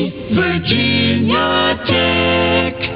Virginia Tech.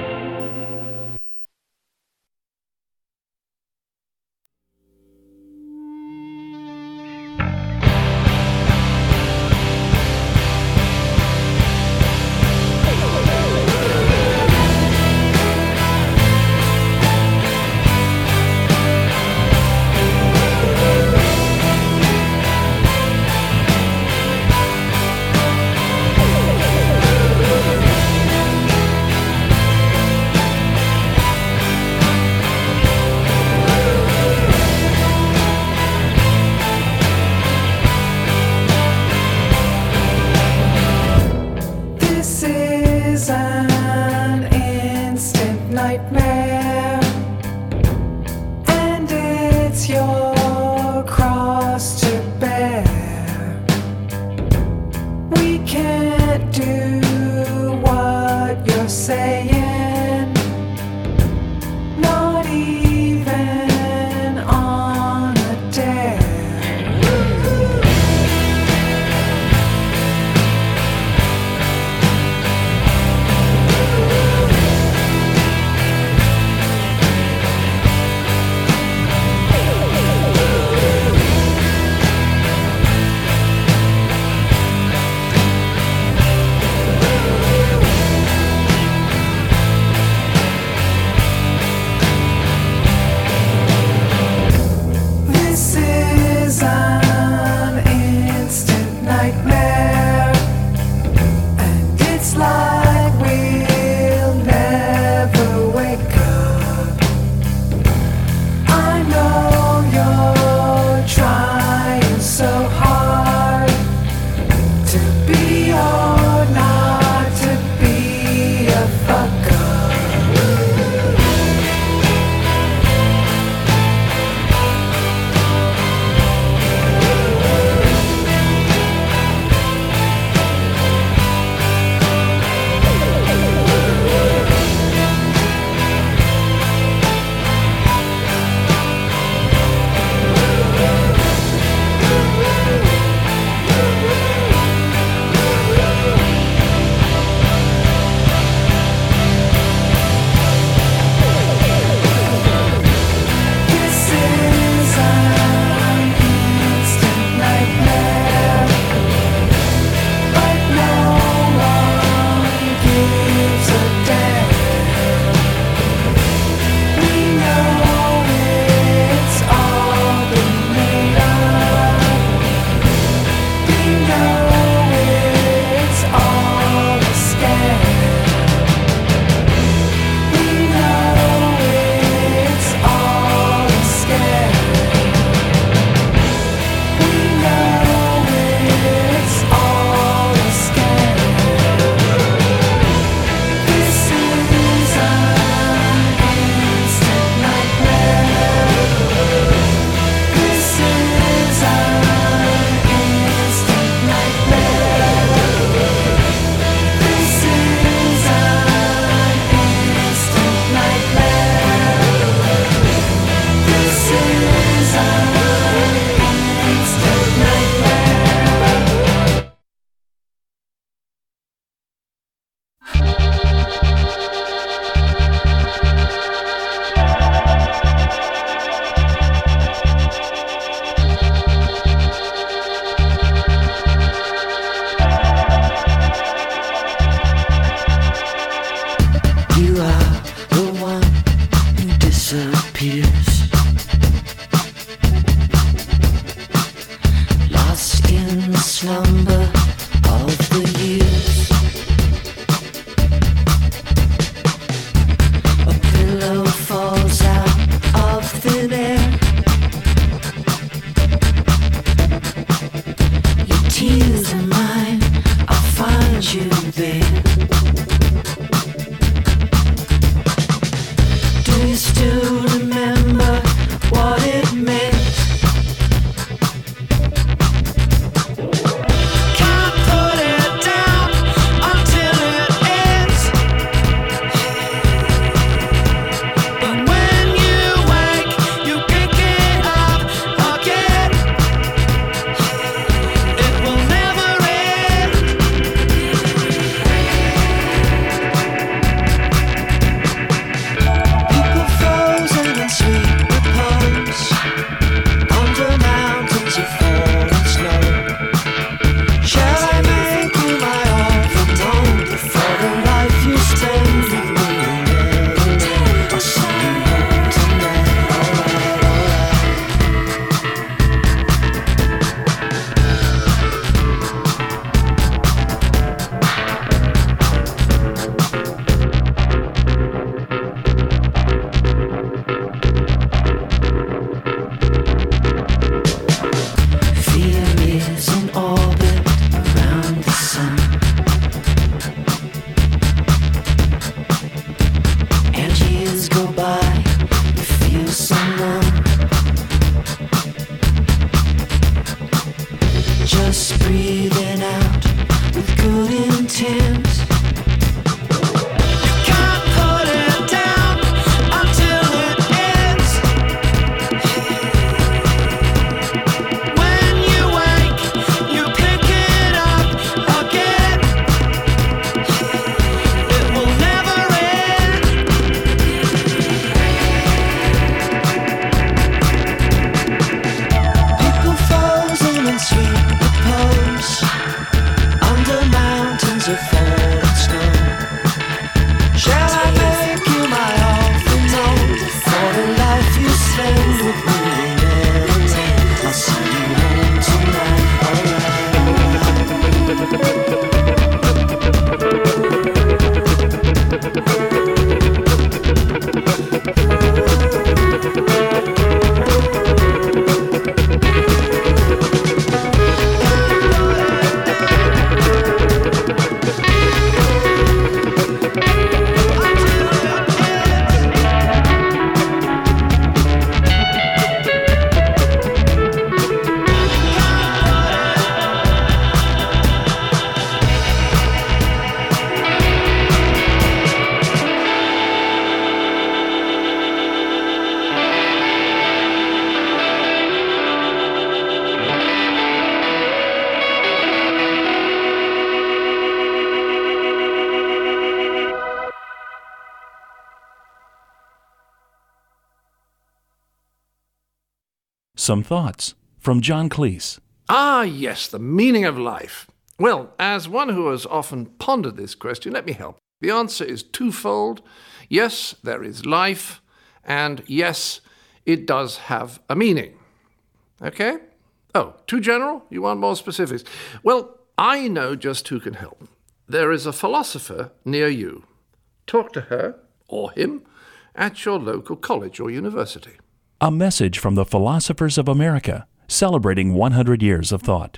some thoughts from John Cleese. Ah, yes, the meaning of life. Well, as one who has often pondered this question, let me help. The answer is twofold. Yes, there is life, and yes, it does have a meaning. Okay? Oh, too general? You want more specifics? Well, I know just who can help. There is a philosopher near you. Talk to her, or him, at your local college or university. A message from the Philosophers of America, celebrating 100 years of thought.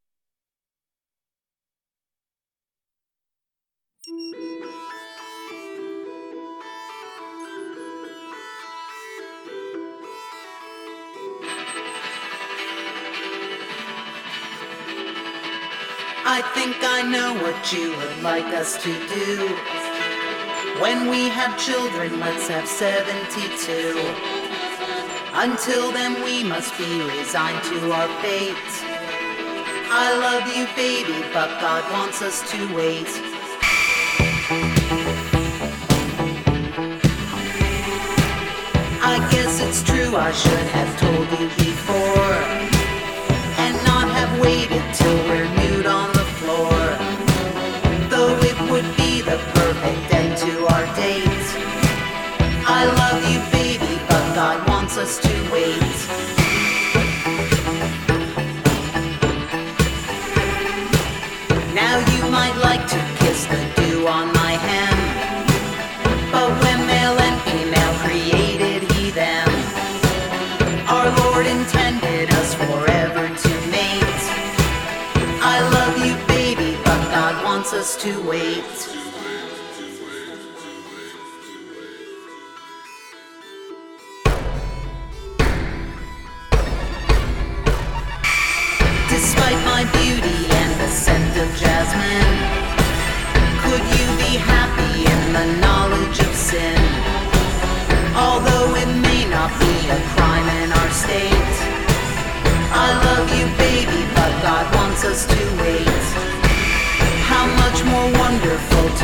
I think I know what you would like us to do. When we have children, let's have 72. Until then, we must be resigned to our fate. I love you, baby, but God wants us to wait. I guess it's true, I should have told you before, and not have waited till we're nude on the floor. Though it would be the perfect end to our date. I love you, baby, but God wants us to wait. Now you might like to kiss the dew on my hand, but when male and female created he them, our Lord intended us forever to mate. I love you, baby, but God wants us to wait. Despite my beauty and the scent of jasmine, could you be happy in the knowledge of sin? Although it may not be a crime in our state, I love you, baby, but God wants us to wait. How much more wonderful to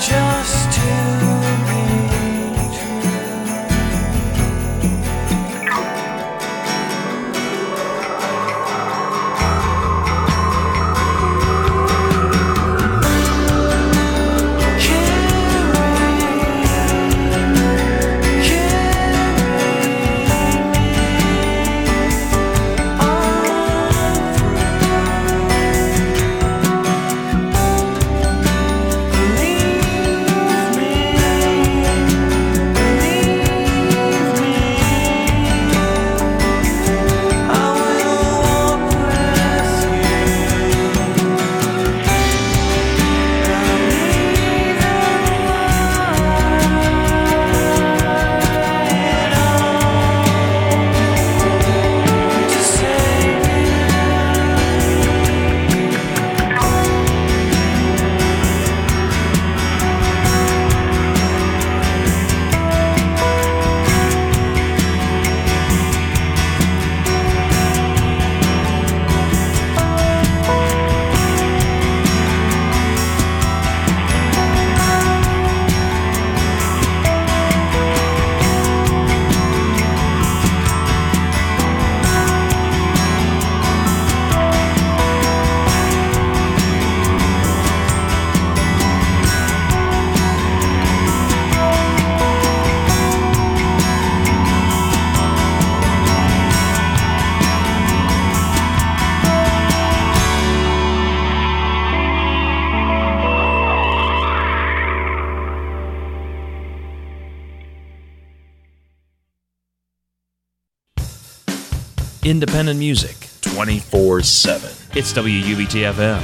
just to be independent music 24/7. It's WUBT-FM.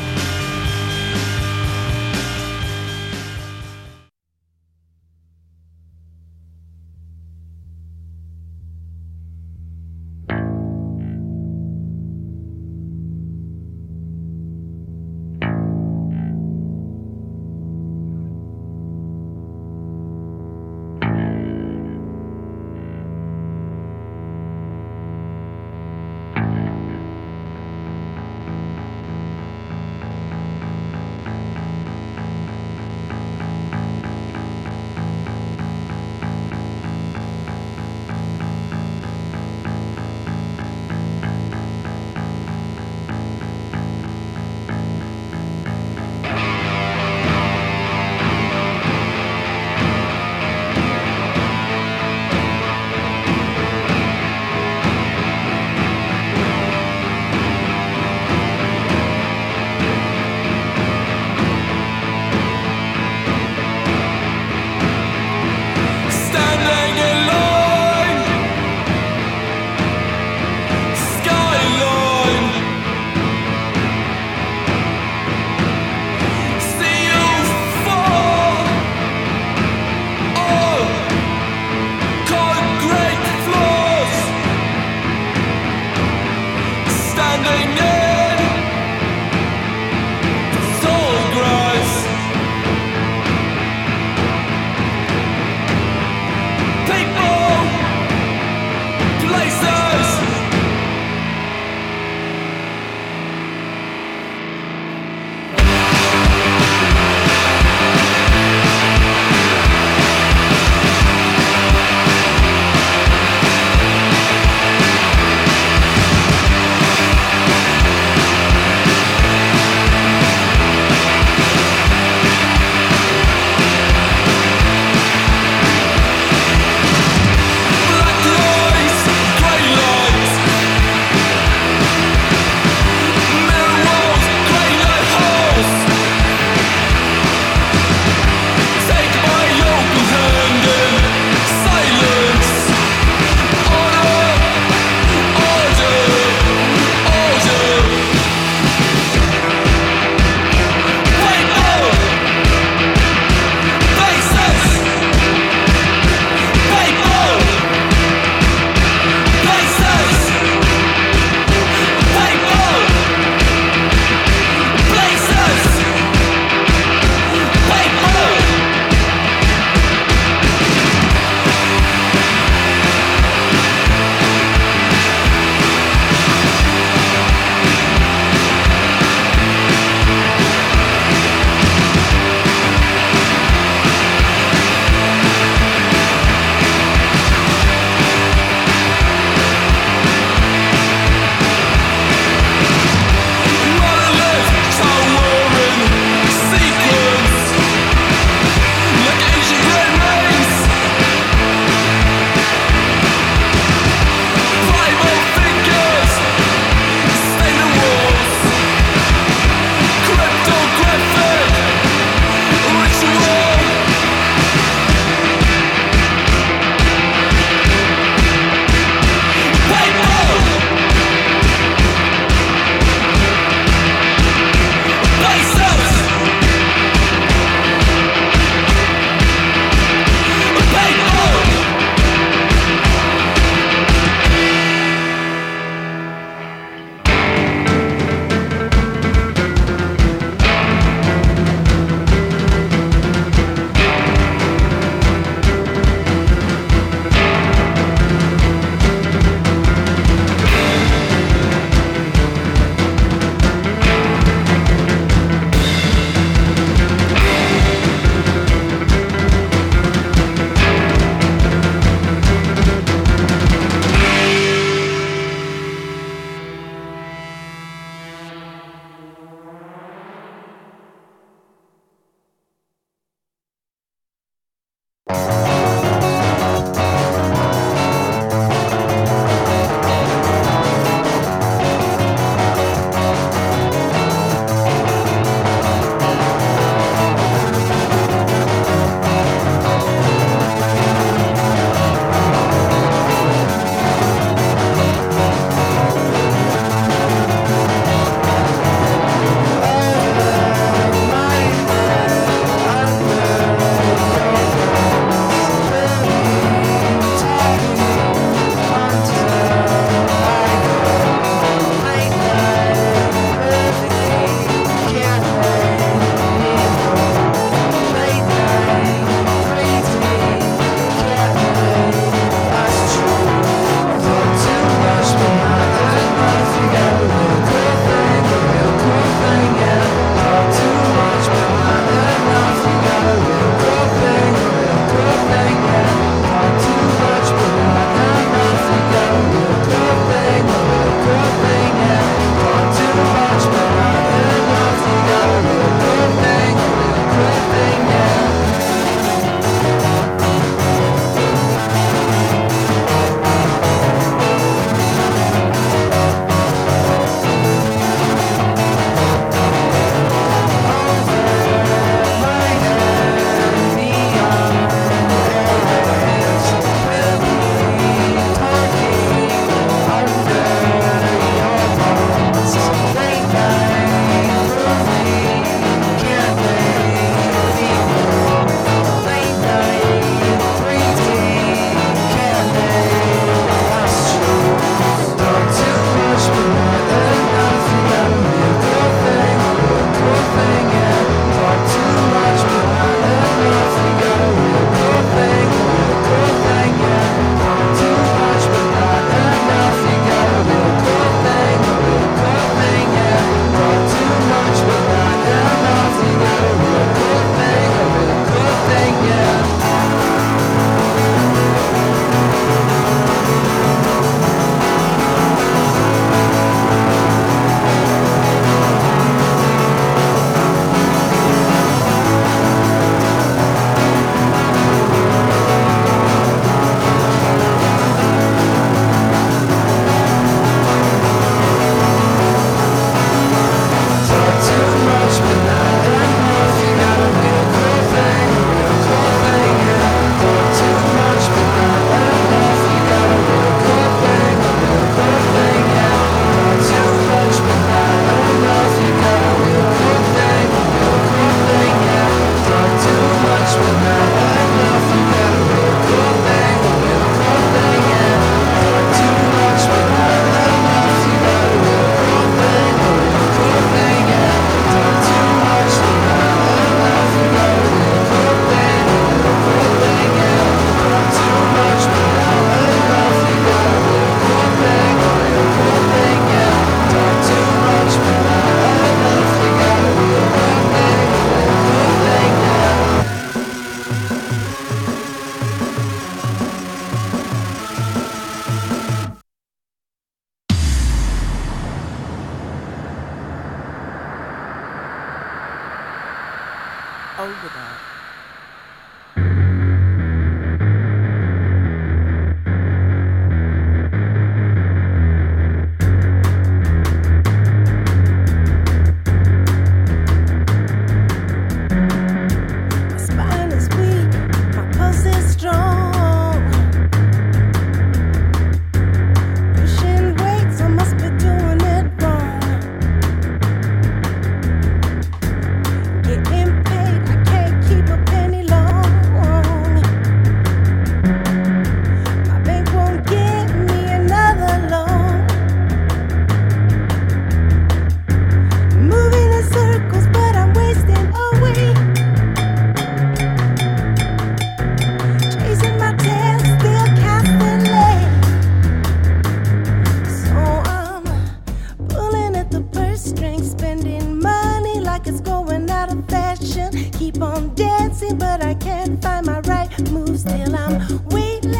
dancing, but I can't find my right move. Still I'm weightless,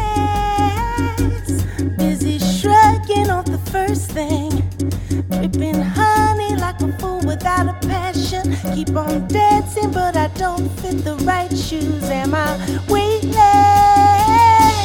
busy shrugging off the first thing. Dripping honey like a fool without a passion. Keep on dancing, but I don't fit the right shoes. Am I weightless?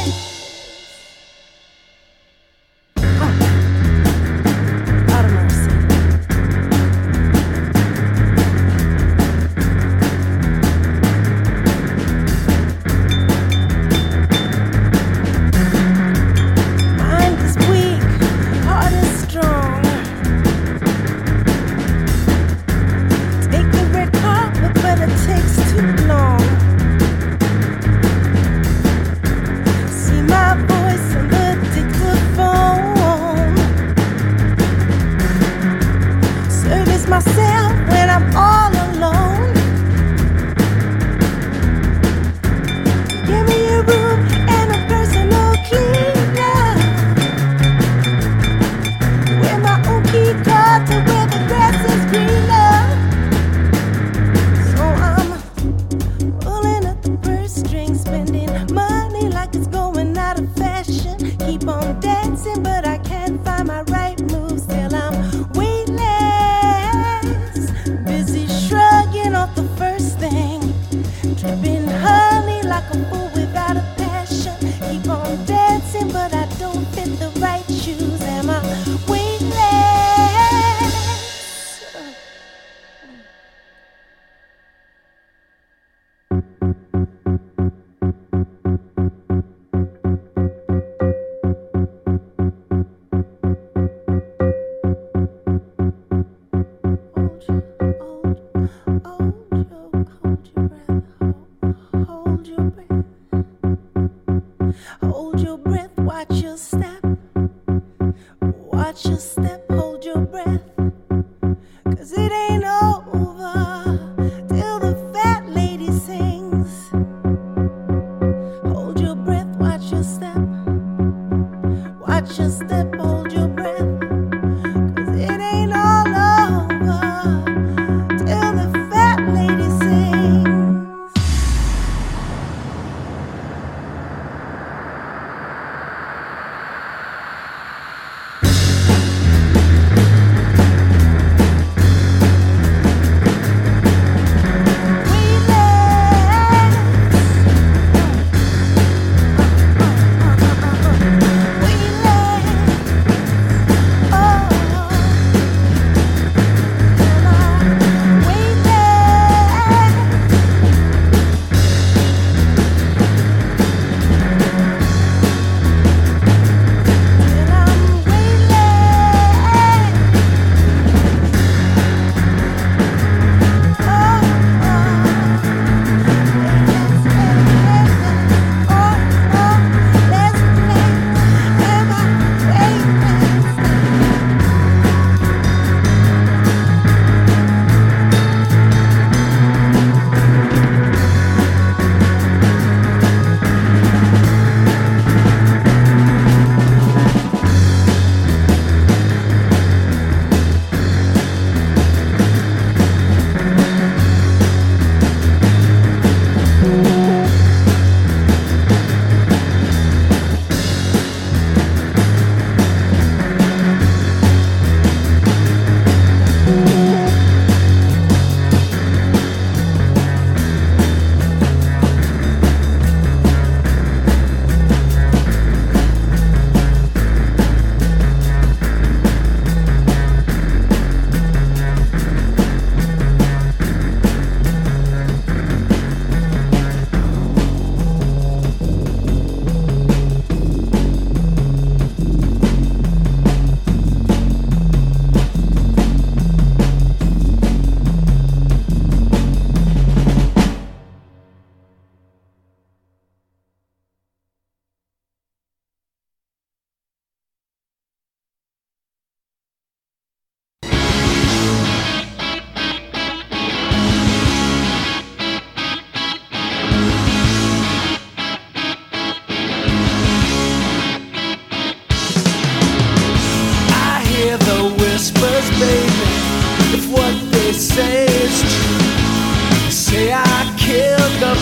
Hold your breath.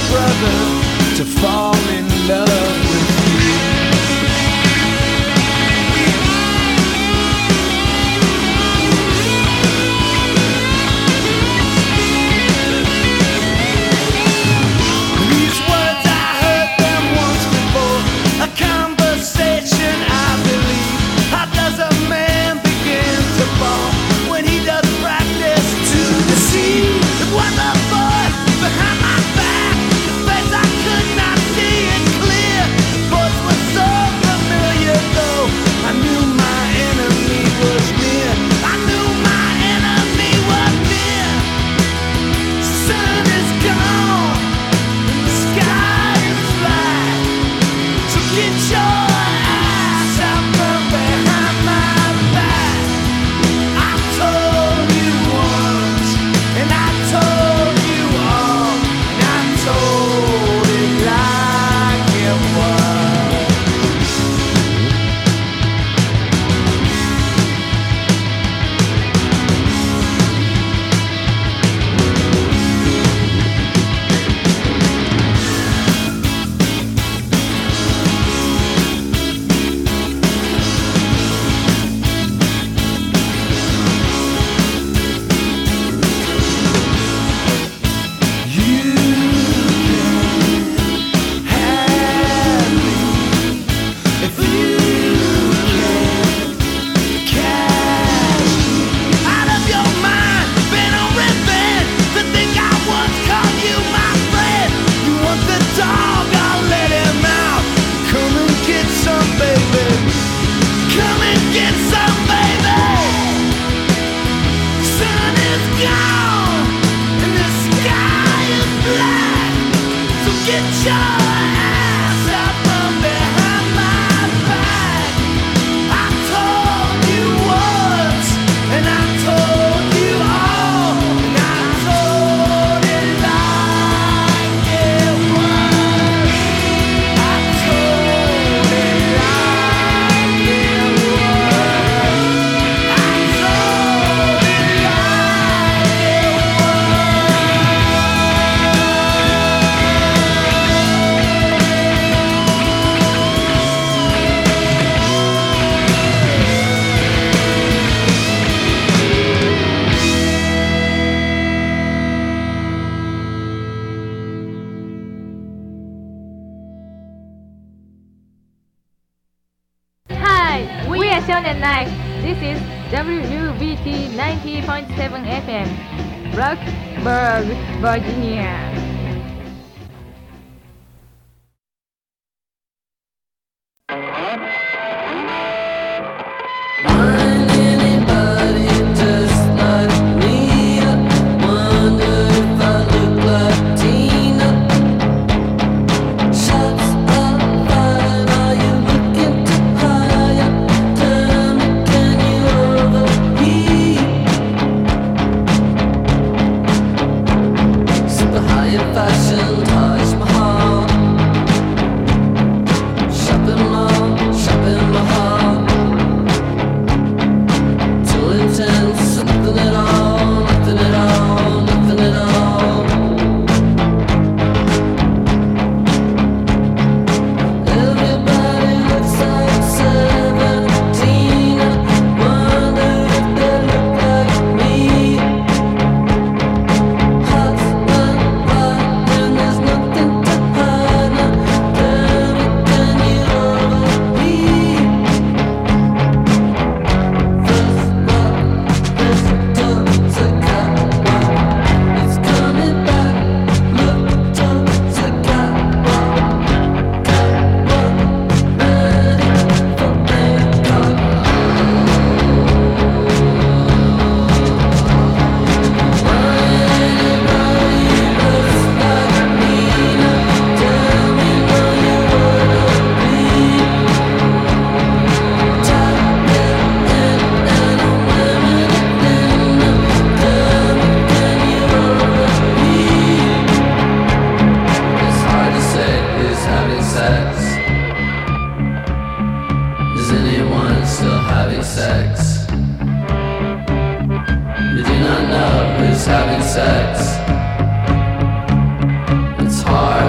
brother to fall in love with you. These words I heard them once before, a conversation I believe. How does a man begin to fall when he does practice to deceive? It was a voice behind my back, the face I could not see it clear. The voice was so familiar though, I knew my enemy was near. I knew my enemy was near. Sun is gone, the sky is black, so get your ass out from behind my back. I told you once, and I told you all, and I told it like it was. Get your ass out from behind my back. I told you once, and I told you all, and I told it like it was. I told it like it was. I told it like it was. Hi, we are Shonen Night. This is WUBT 90.7 FM, Rockburg, Virginia. Fashion Taj Mahal, shopping mall. Too intense, nothing at all, nothing at all, nothing at all. Everybody looks like 17. I wonder if they look like me. Hot and there's nothing to hide now. Tell me, can you overheat? First love, this towards a catwalk. It's coming back. Look towards a catwalk. Catwalk, ready for Bangkok. It's hard to say who's having sex. Is anyone still having sex? We do not know who's having sex. It's hard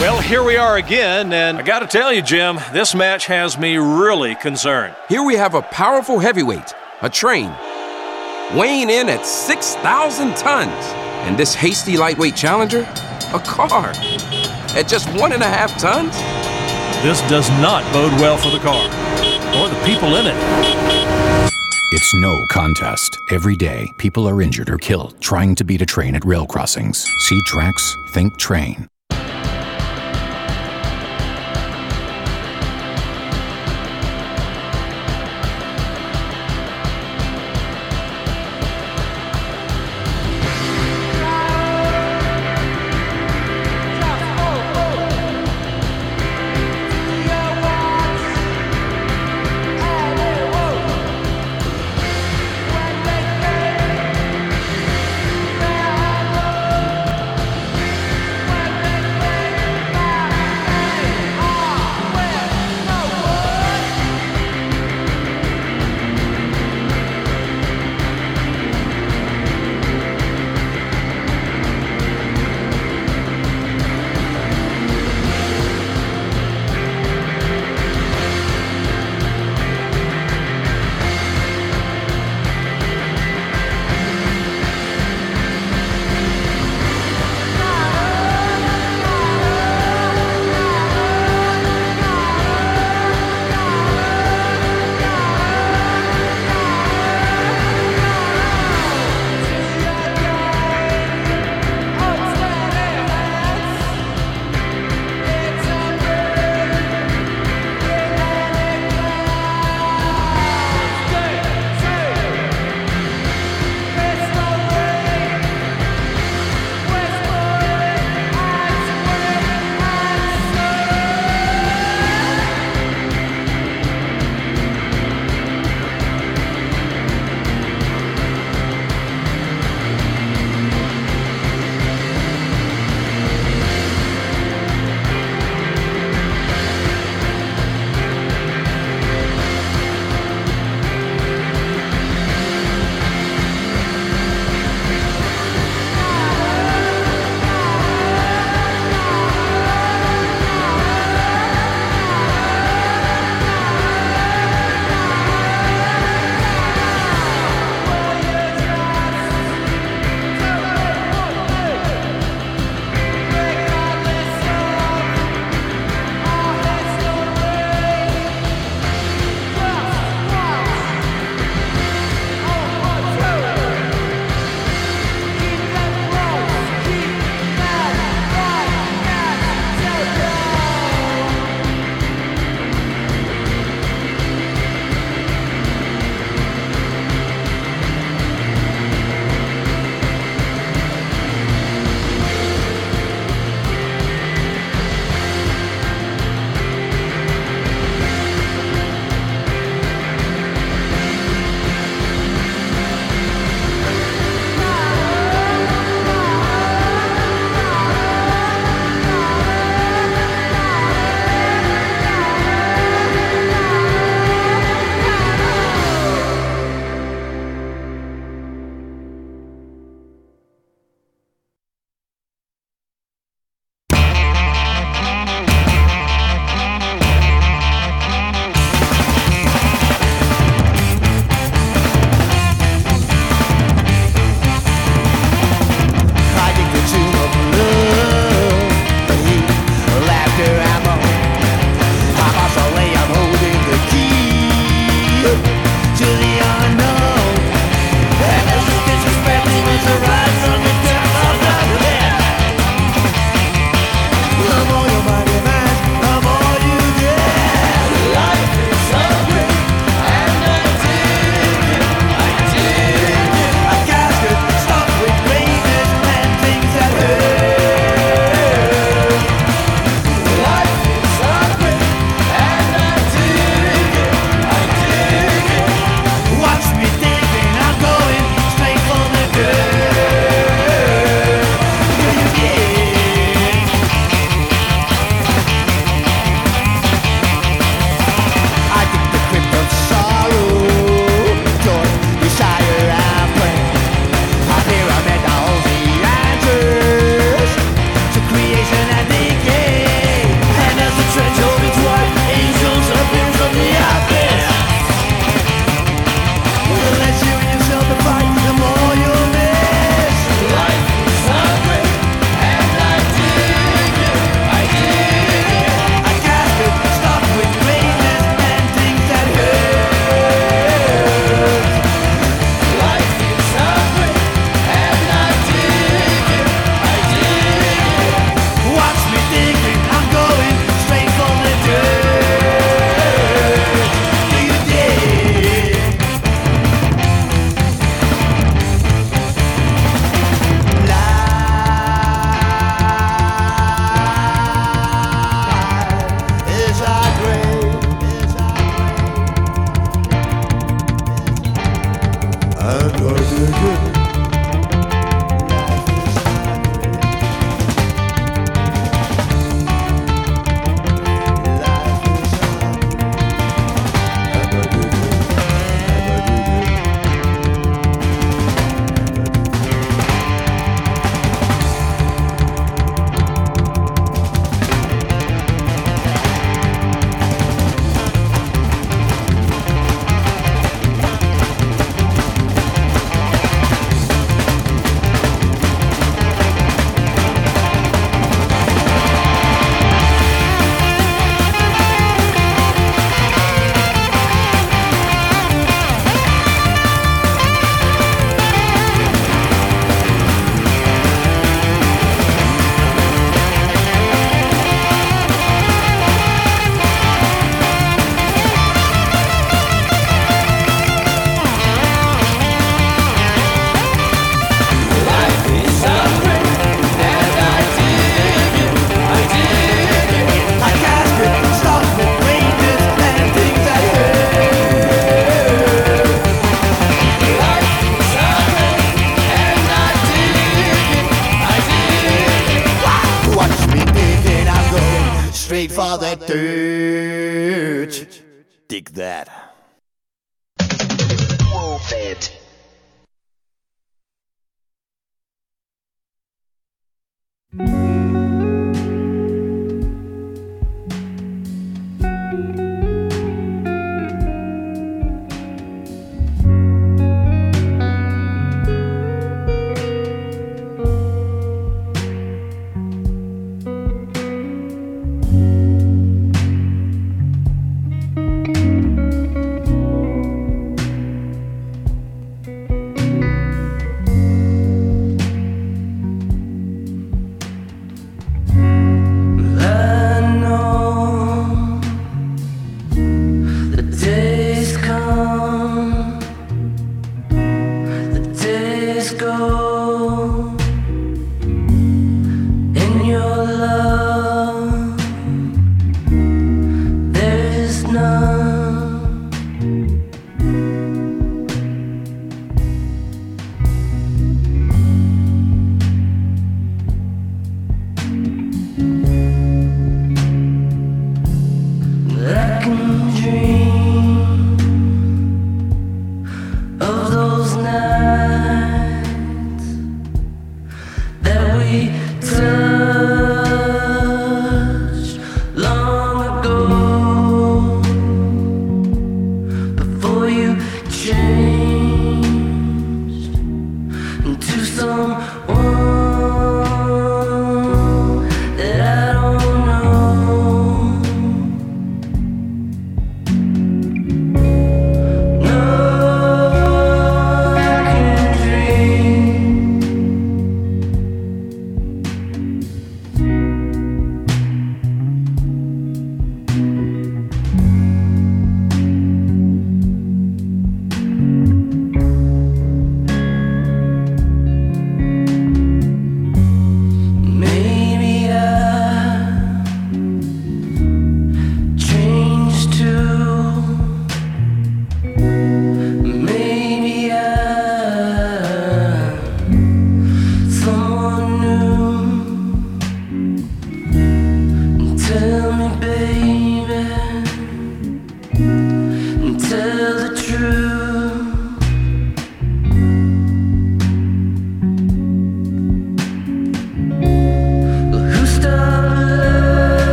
Well, here we are again, and I got to tell you, Jim, this match has me really concerned. Here we have a powerful heavyweight, a train, weighing in at 6,000 tons. And this hasty lightweight challenger, a car, at just 1.5 tons? This does not bode well for the car, or the people in it. It's no contest. Every day, people are injured or killed trying to beat a train at rail crossings. See tracks, think train. straight for the dirt. Dig that. Wolf it.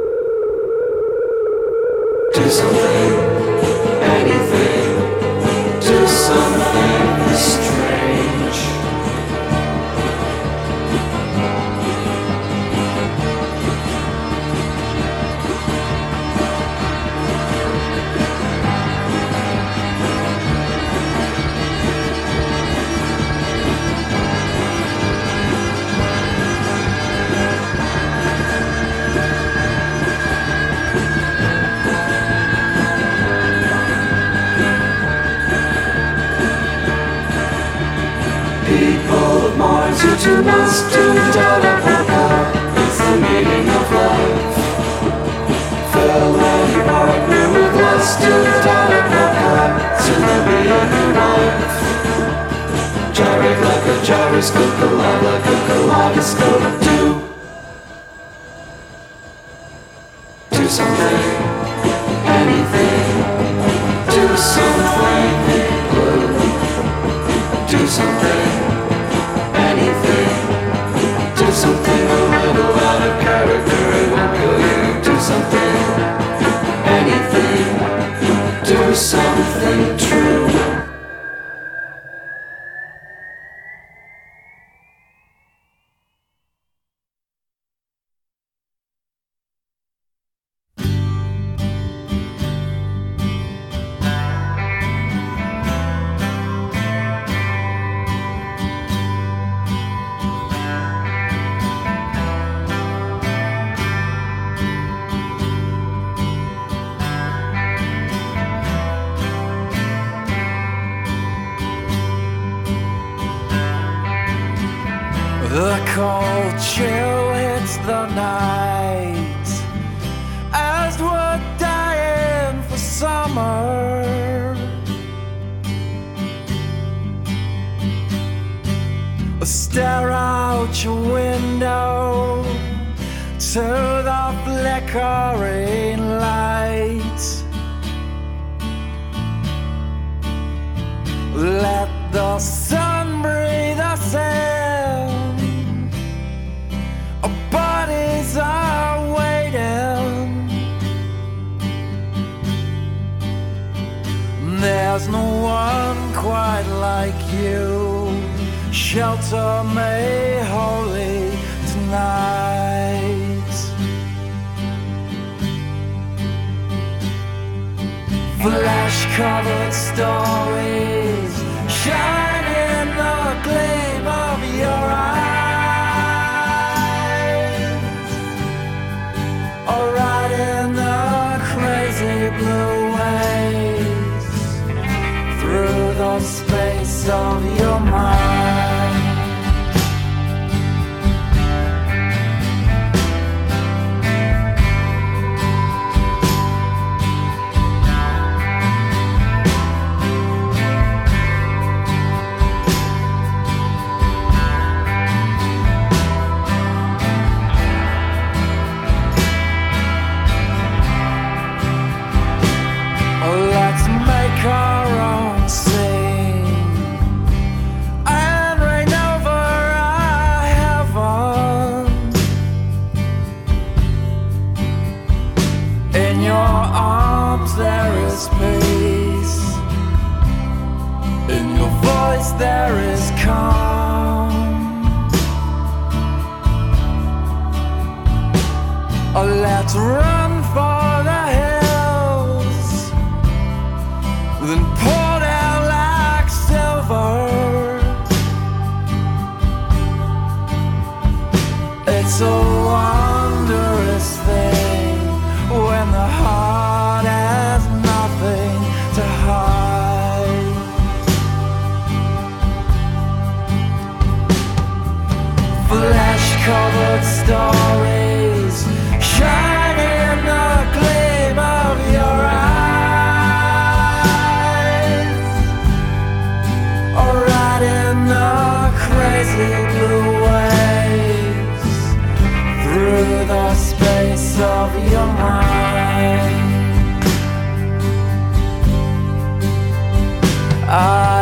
Do something, anything. must do da polka. It's the meaning of life. Fell and partner with lust to da polka. To the meaning wife. Gyrate like a gyroscope, collide like a kaleidoscope. Do something, anything. Do something blue. Do something, anything. Do something a little out of character, it won't kill you. Do something, anything. Do something true. The cold chill hits the night as we're dying for summer. Stare out your window to the flickering light. Let the sun breathe us in. Our bodies are waiting. There's no one quite like you. Shelter me holy tonight. Flash-covered stories shine in the gleam of your eyes, or right in the crazy blue waves through the space of your mind. Let's make our own scene and reign over our heaven. In your arms there is peace. In your voice there is calm. Oh, let's run for the hills, then pour down like silver. It's a wondrous thing when the heart has nothing to hide. Flash-covered stories shine in the gleam of your eyes, or right in the crazy blue waves through the space of your mind.